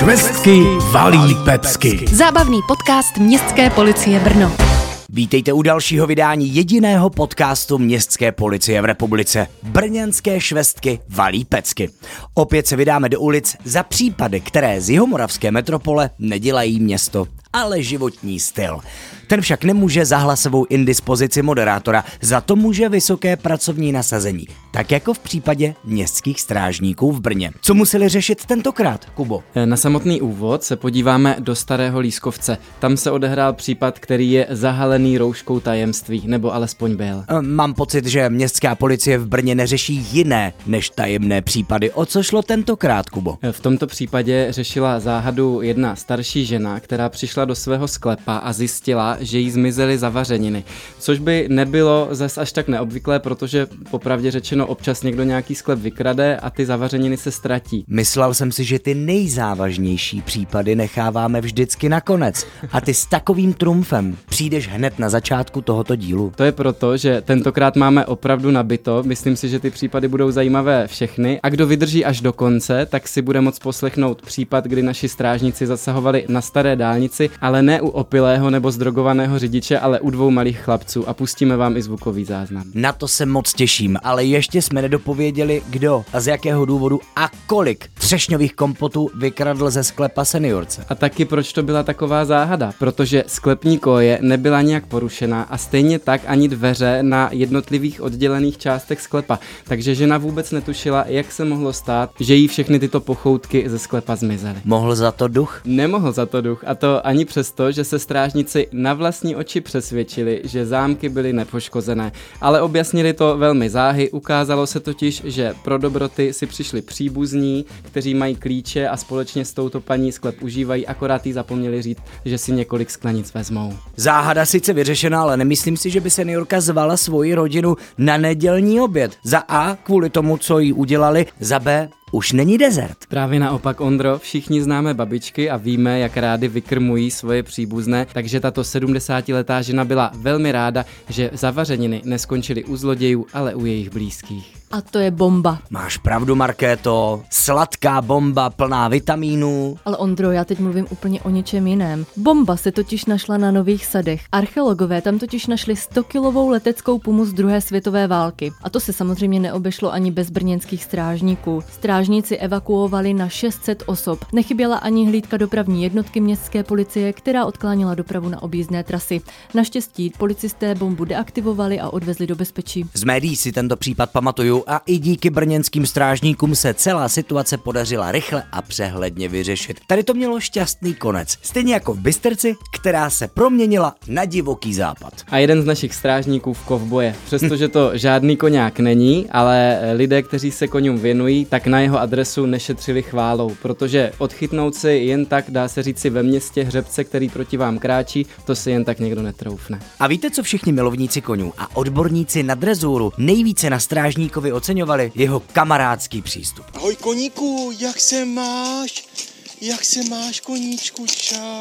Švestky valí pecky. Zábavný podcast Městské policie Brno. Vítejte u dalšího vydání jediného podcastu Městské policie v republice. Brněnské švestky valí pecky. Opět se vydáme do ulic za případy, které z jihomoravské metropole nedělají město, ale životní styl. Ten však nemůže za hlasovou indispozici moderátora, za to může vysoké pracovní nasazení, tak jako v případě městských strážníků v Brně. Co museli řešit tentokrát, Kubo? Na samotný úvod se podíváme do Starého Lískovce. Tam se odehrál případ, který je zahalený rouškou tajemství, nebo alespoň byl. Mám pocit, že městská policie v Brně neřeší jiné než tajemné případy. O co šlo tentokrát, Kubo? V tomto případě řešila záhadu jedna starší žena, která přišla do svého sklepa a zjistila, že jí zmizely zavařeniny. Což by nebylo zas až tak neobvyklé, protože popravdě řečeno občas někdo nějaký sklep vykrade a ty zavařeniny se ztratí. Myslel jsem si, že ty nejzávažnější případy necháváme vždycky nakonec. A ty s takovým trumfem přijdeš hned na začátku tohoto dílu. To je proto, že tentokrát máme opravdu nabito. Myslím si, že ty případy budou zajímavé všechny. A kdo vydrží až do konce, tak si bude moct poslechnout případ, kdy naši strážníci zasahovali na staré dálnici, ale ne u opilého nebo zdrogovaného řidiče, ale u dvou malých chlapců a pustíme vám i zvukový záznam. Na to se moc těším, ale ještě jsme nedopověděli, kdo a z jakého důvodu a kolik třešňových kompotů vykradl ze sklepa seniorce. A taky proč to byla taková záhada, protože sklepní koje nebyla nějak porušená a stejně tak ani dveře na jednotlivých oddělených částech sklepa, takže žena vůbec netušila, jak se mohlo stát, že jí všechny tyto pochoutky ze sklepa zmizely. Mohl za to duch? Nemohl za to duch, a to ani přesto, že se strážníci na vlastní oči přesvědčili, že zámky byly nepoškozené, ale objasnili to velmi záhy. Ukázalo se totiž, že pro dobroty si přišli příbuzní, kteří mají klíče a společně s touto paní sklep užívají, akorát jí zapomněli říct, že si několik sklenic vezmou. Záhada sice vyřešená, ale nemyslím si, že by seniorka zvala svoji rodinu na nedělní oběd. Za A kvůli tomu, co jí udělali, za B už není dezert. Právě naopak, Ondro, všichni známe babičky a víme, jak rády vykrmují svoje příbuzné, takže tato 70letá žena byla velmi ráda, že zavařeniny neskončily u zlodějů, ale u jejich blízkých. A to je bomba. Máš pravdu, Markéto, sladká bomba plná vitamínů. Ale Ondro, já teď mluvím úplně o něčem jiném. Bomba se totiž našla na Nových Sadech. Archeologové tam totiž našli 100kilovou leteckou pumu z druhé světové války. A to se samozřejmě neobešlo ani bez brněnských strážníků. Strážníci evakuovali na 600 osob. Nechyběla ani hlídka dopravní jednotky městské policie, která odklánila dopravu na objízdné trasy. Naštěstí policisté bombu deaktivovali a odvezli do bezpečí. Z médií si tento případ pamatuju a i díky brněnským strážníkům se celá situace podařila rychle a přehledně vyřešit. Tady to mělo šťastný konec. Stejně jako v Bystrci, která se proměnila na divoký západ. A jeden z našich strážníků v kovboje. Přestože to žádný koňák není, ale lidé, kteří se koňům věnují, tak na jeho adresu nešetřili chválou, protože odchytnout si jen tak, dá se říci, ve městě hřebce, který proti vám kráčí, to si jen tak někdo netroufne. A víte, co všichni milovníci koňů a odborníci na drezuru nejvíce na strážníkovi oceňovali? Jeho kamarádský přístup. Ahoj koníku, jak se máš? Jak se máš, koníčku, čau?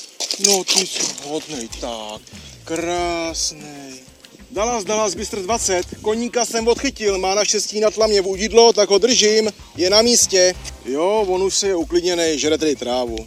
No ty jsi hodnej, tak, krásnej. Dallas, Bystr 20, koníka jsem odchytil, má naštěstí na tlamě vodidlo, tak ho držím, je na místě. Jo, on už se je uklidněnej, žere tedy trávu.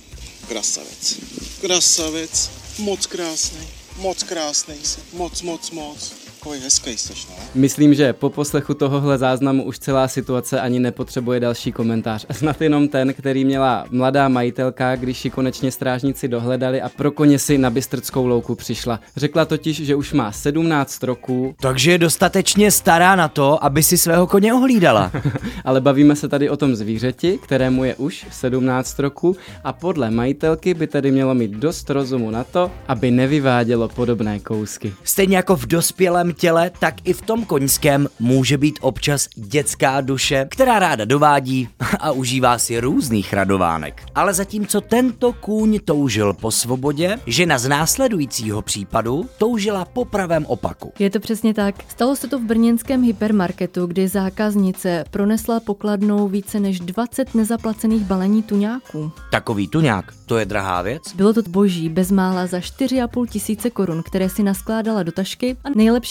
Krasavec, moc krásnej jsi, moc. Takový hezký jsi, no. Myslím, že po poslechu tohohle záznamu už celá situace ani nepotřebuje další komentář. Snad jenom ten, který měla mladá majitelka, když ji konečně strážníci dohledali a pro koně si na Bystrtskou louku přišla. Řekla totiž, že už má 17 roků. Takže je dostatečně stará na to, aby si svého koně ohlídala. Ale bavíme se tady o tom zvířeti, kterému je už 17 roků a podle majitelky by tedy mělo mít dost rozumu na to, aby nevyvádělo podobné kousky. Stejně jako v dospělém těle, tak i v tom koňském může být občas dětská duše, která ráda dovádí a užívá si různých radovánek. Ale zatímco tento kůň toužil po svobodě, žena z následujícího případu toužila po pravém opaku. Je to přesně tak. Stalo se to v brněnském hypermarketu, kdy zákaznice pronesla pokladnou více než 20 nezaplacených balení tuňáků. Takový tuňák, to je drahá věc? Bylo to zboží bezmála za 4,5 tisíce korun, které si naskládala do tašky a nejlepší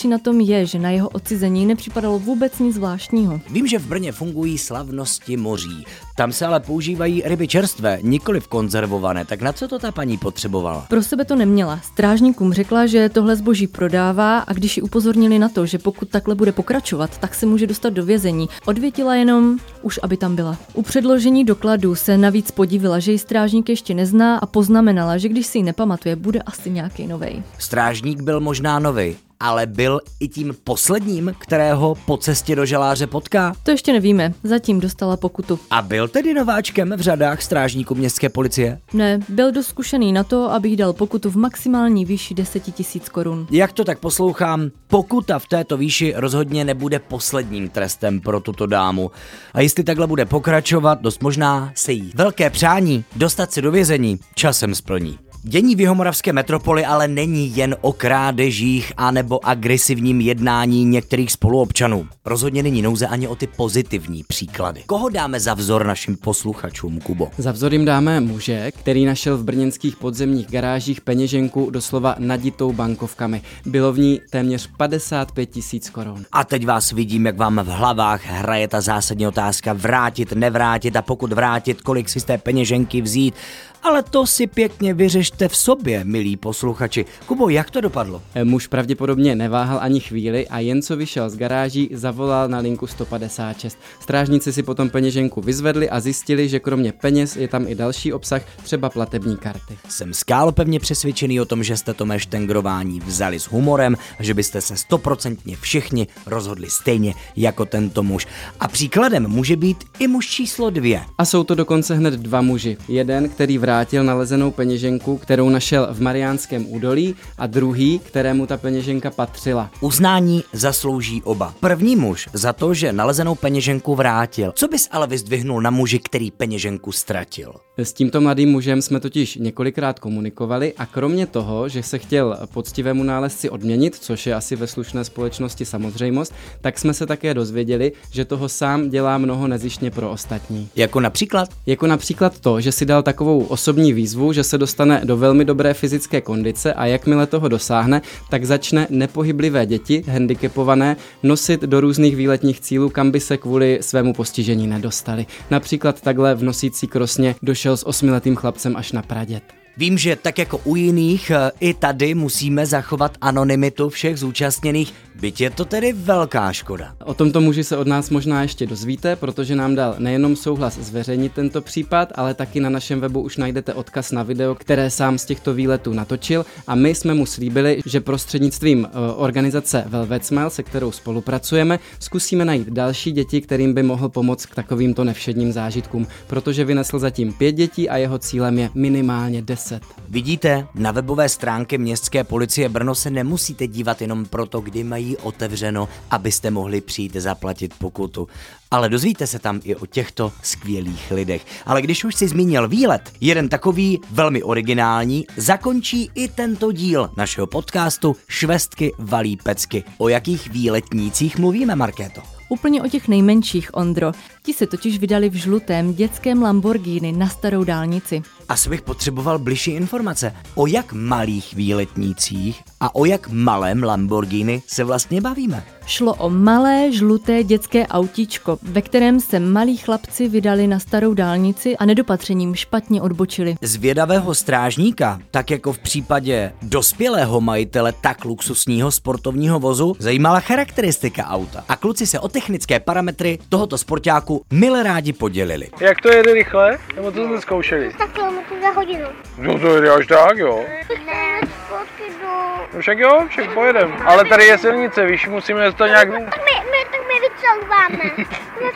nejlepší na tom je, že na jeho odcizení nepřipadalo vůbec nic zvláštního. Vím, že v Brně fungují slavnosti moří. Tam se ale používají ryby čerstvé, nikoliv konzervované. Tak na co to ta paní potřebovala? Pro sebe to neměla. Strážníkům řekla, že tohle zboží prodává a když ji upozornili na to, že pokud takhle bude pokračovat, tak se může dostat do vězení, odvětila jenom už aby tam byla. U předložení dokladů se navíc podívila, že ji strážník ještě nezná a poznamenala, že když si ji nepamatuje, bude asi nějaký novej. Strážník byl možná nový, ale byl i tím posledním, kterého po cestě do žaláře potká? To ještě nevíme, zatím dostala pokutu. A byl tedy nováčkem v řadách strážníků městské policie? Ne, byl dost zkušený na to, aby jí dal pokutu v maximální výši 10 000 korun. Jak to tak poslouchám, pokuta v této výši rozhodně nebude posledním trestem pro tuto dámu. A jestli takhle bude pokračovat, dost možná se jí velké přání dostat se do vězení časem splní. Dění v jihomoravské metropoli ale není jen o krádežích anebo agresivním jednání některých spoluobčanů. Rozhodně není nouze ani o ty pozitivní příklady. Koho dáme za vzor našim posluchačům, Kubo? Za vzor jim dáme muže, který našel v brněnských podzemních garážích peněženku doslova naditou bankovkami. Bylo v ní téměř 55 000 korun. A teď vás vidím, jak vám v hlavách hraje ta zásadní otázka vrátit, nevrátit a pokud vrátit, kolik si z té peněženky vzít. Ale to si pěkně vyřešte v sobě, milí posluchači. Kubo, jak to dopadlo? Muž pravděpodobně neváhal ani chvíli a jen co vyšel z garáží, zavolal na linku 156. Strážníci si potom peněženku vyzvedli a zjistili, že kromě peněz je tam i další obsah, třeba platební karty. Jsem skálopevně přesvědčený o tom, že jste to mé štengrování vzali s humorem a že byste se 100% všichni rozhodli stejně jako tento muž. A příkladem může být i muž číslo 2. A jsou to dokonce hned dva muži. Jeden, který vrátil nalezenou peněženku, kterou našel v Mariánském údolí, a druhý, kterému ta peněženka patřila. Uznání zaslouží oba. První muž za to, že nalezenou peněženku vrátil. Co bys ale vyzdvihnul na muži, který peněženku ztratil? S tímto mladým mužem jsme totiž několikrát komunikovali a kromě toho, že se chtěl poctivému nálezci odměnit, což je asi ve slušné společnosti samozřejmost, tak jsme se také dozvěděli, že toho sám dělá mnoho nezištně pro ostatní. Jako například? Jako například to, že si dal takovou osobní výzvu, že se dostane do velmi dobré fyzické kondice a jakmile toho dosáhne, tak začne nepohyblivé děti, handicapované, nosit do různých výletních cílů, kam by se kvůli svému postižení nedostali. Například takhle v nosící krosně došel s 8letým chlapcem až na praděd. Vím, že tak jako u jiných, i tady musíme zachovat anonymitu všech zúčastněných, byť je to tedy velká škoda. O tomto muži se od nás možná ještě dozvíte, protože nám dal nejenom souhlas zveřejnit tento případ, ale taky na našem webu už najdete odkaz na video, které sám z těchto výletů natočil a my jsme mu slíbili, že prostřednictvím organizace Velvet Smile, se kterou spolupracujeme, zkusíme najít další děti, kterým by mohl pomoct k takovýmto nevšedním zážitkům, protože vynesl zatím 5 dětí a jeho cílem je minimálně 10. Vidíte, na webové stránky Městské policie Brno se nemusíte dívat jenom proto, kdy mají otevřeno, abyste mohli přijít zaplatit pokutu. Ale dozvíte se tam i o těchto skvělých lidech. Ale když už si zmínil výlet, jeden takový velmi originální zakončí i tento díl našeho podcastu Švestky valí pecky. O jakých výletnících mluvíme, Markéto? Úplně o těch nejmenších, Ondro. Ti se totiž vydali v žlutém dětském Lamborghini na starou dálnici. Asi bych potřeboval bližší informace. O jak malých výletnících a o jak malém Lamborghini se vlastně bavíme? Šlo o malé, žluté dětské autíčko, ve kterém se malí chlapci vydali na starou dálnici a nedopatřením špatně odbočili. Zvědavého strážníka, tak jako v případě dospělého majitele tak luxusního sportovního vozu, zajímala charakteristika auta. A kluci se o technické parametry tohoto sportáku mile rádi podělili. Jak to jede rychle? Nebo to jsme zkoušeli? 100 km za hodinu. No to jede až tak, jo. Ne, fotky do... No však jo, však pojedem. Ale tady je silnice, víš, musíme to nějak... Tak my vycouváme.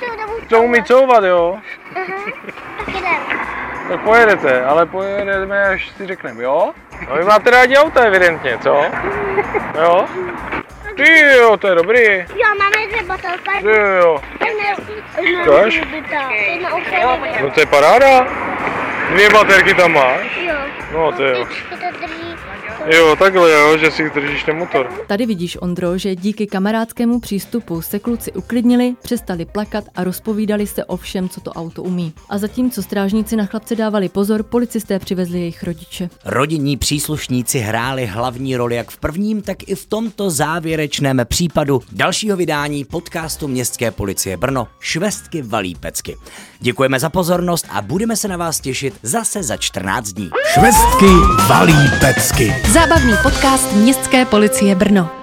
To umí couvat, jo? Tak jdem. Tak pojedete, ale pojedeme, až si řekneme, jo? No vy máte rádi auta evidentně, co? Jo? Ty jo, to je dobrý. Jo, máme 2 baterky. Ty jo. Což? No No to je paráda. 2 baterky tam máš? Jo. No to jo. To drží Jo, takhle jo, že si držíš ten motor. Tady vidíš, Ondro, že díky kamarádskému přístupu se kluci uklidnili, přestali plakat a rozpovídali se o všem, co to auto umí. A zatímco strážníci na chlapce dávali pozor, policisté přivezli jejich rodiče. Rodinní příslušníci hráli hlavní roli jak v prvním, tak i v tomto závěrečném případu dalšího vydání podcastu Městské policie Brno Švestky valí pecky. Děkujeme za pozornost a budeme se na vás těšit zase za 14 dní. Švestky valí pecky. Zábavný podcast Městské policie Brno.